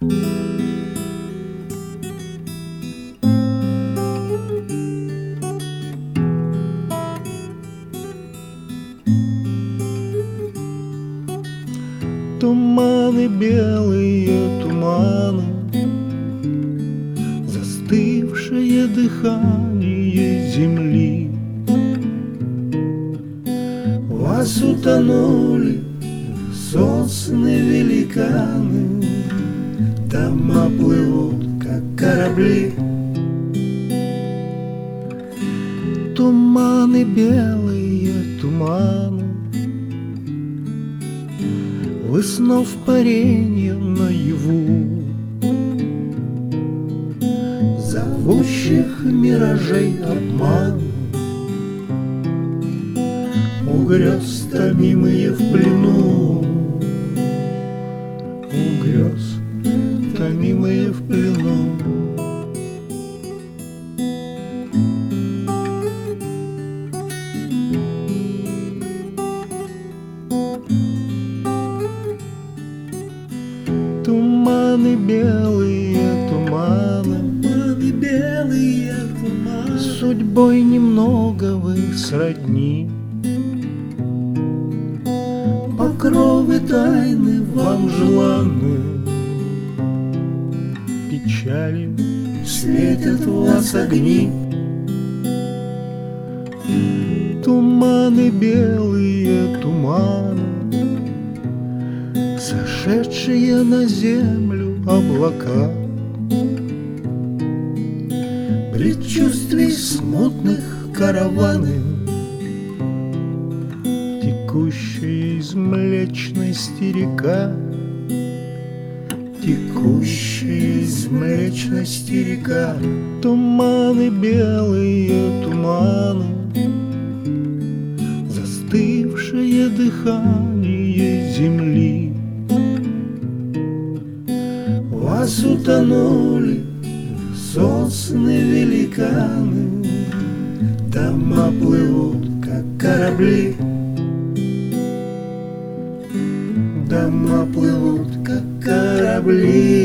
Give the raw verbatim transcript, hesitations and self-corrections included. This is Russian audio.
Туманы, белые туманы, застывшее дыхание земли. Вас утонули сосны-великаны, дома плывут, как корабли. Туманы, белые туманы, вы снов паренья наяву, зовущих миражей обман, у грез томимые в плену, у грез томимые в плену. Туманы, белые туманы, туманы, белые туманы, судьбой немного вы сродни. Покровы тайны вам желанны, печалью светят в вас огни. Туманы, белые туманы, сошедшие на землю облака, предчувствий смутных караваны, текущие из Млечности река, текущие из Млечности река. Туманы, белые туманы, застывшее дыхание земли. Вас утонули сосны-великаны, дома плывут, как корабли. Дома плывут, как корабли.